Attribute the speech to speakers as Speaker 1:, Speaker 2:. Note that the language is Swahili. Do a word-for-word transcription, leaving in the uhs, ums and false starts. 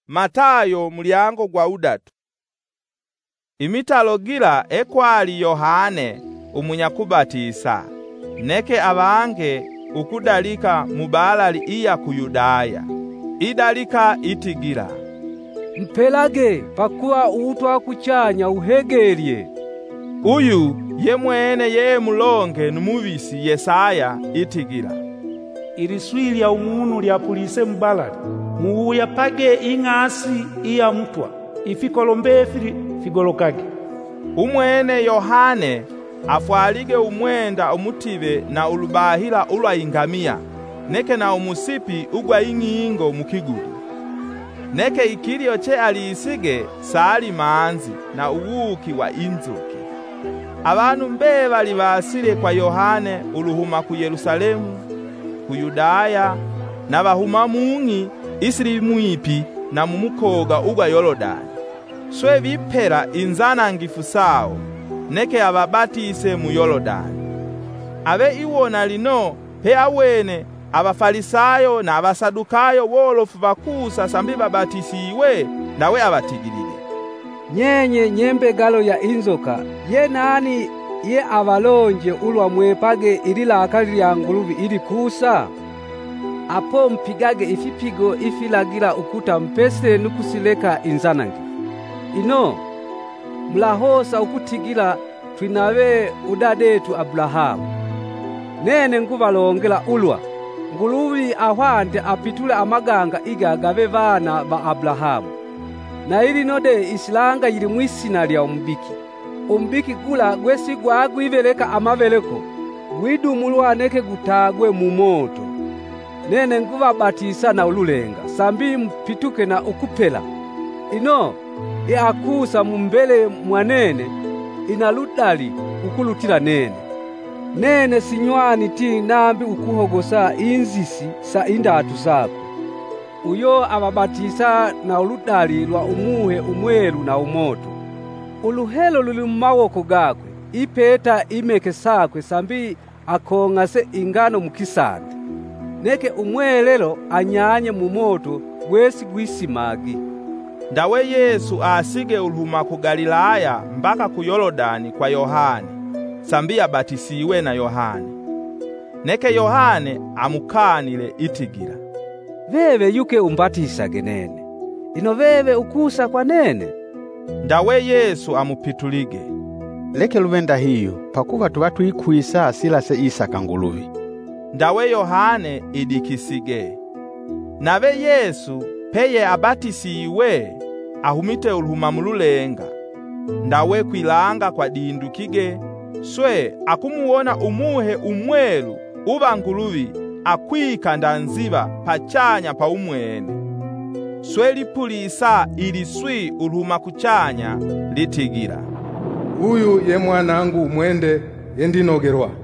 Speaker 1: Matayo mulyango gwa udatu. Imitalo gira ekwali Yohane umunyakubatisa, neke abange ukudalika mubalali iya ku Yudaya. Idalika itigira,
Speaker 2: mpelage pakuwa utwa kuchanya uhegelye.
Speaker 1: Uyu ye mwene ye mulonge numuvisi Yesaya itigira,
Speaker 3: iliswi lya umunu lyapulise mubalali, muuya page ing'asi iya mutwa, ifikolombefili figolokage.
Speaker 1: Umwene Yohane afwalige umwenda umutive na ulubahila ulwa ingamiya, neke na umusipi ugwa ing'ingo mukigudu. Neke ikilio che alisige sali manzi na uwuki wa inzuki. Abantu mbe bali basile kwa Yohane uluhuma ku Yerusalemu, ku Yudaya, na bahuma mungi isiri mwipi na mumukoga ugwa Yorodani. Swe bipera inzana ngifu sawo, neke ababatise mu Yorodani. Abe iwona lino pe awene abafarisayo na abasadukayo wolofu bakusa sambi babatisiwe nawe abatigirire.
Speaker 2: Nyenye nyembe galo ya inzoka, ye nani ye abalonje ulwa mwepage ililakali lya nguluvi ili kusa? Apo mpigage ifipigo ifilagira ukuta mpese nukusileka inzanangi. Ino mlahosa ukutigila twinawe udadetu Abrahamu. Nene ngubalongela ulwa nguluvi ahwande apitule amaganga igagabe bana ba Abrahamu. Na ili node isilanga yili mwisina lya umbiki. Umbiki gula gwesi gwagwiveleka amaveleko, gwidumulwa neke gutagwe mu moto. Nene ngubabatisa na ululenga, sambi mpituke na ukupela. Ino iakusa mumbele mwanene inaludali ukulutila nene. Nene sinywani ti nambi ukuhogosa inzisi sa indatu sako. Uyo ababatisa na uludali lwa umuhe umwelu na umoto. Uluhelo luli mumawoko gakwe, ipeta imeke sakwe sambi akongase ingano mukisande. Neke umwelelo anyanye mu moto gwesi gwisimagi.
Speaker 1: Ndawe Yesu asige uluhuma ku Galilaya mbaka ku Yorodani kwa Yohane, sambi abatisiwe na Yohane. Neke Yohane amukanile itigira,
Speaker 2: veve yuke umbatisage nene, ino veve ukusa kwa nene.
Speaker 1: Ndawe Yesu amupitulige,
Speaker 4: leke luvenda hiyo, pakuva tuba tuikwisa silase Isaka nguluvi.
Speaker 1: Ndawe Yohane idikisige. Nabe Yesu peye abatisiwe ahumite uluhuma mululenga. Ndawe kwilanga kwa dindukige, swe akumuona umuhe umwelu uba nguluvi akwika ndanziba pachanya pa umwene. Swe lipulisa iliswi uluhuma kuchanya litigira,
Speaker 5: uyu ye mwanangu umwende yendinogerwa.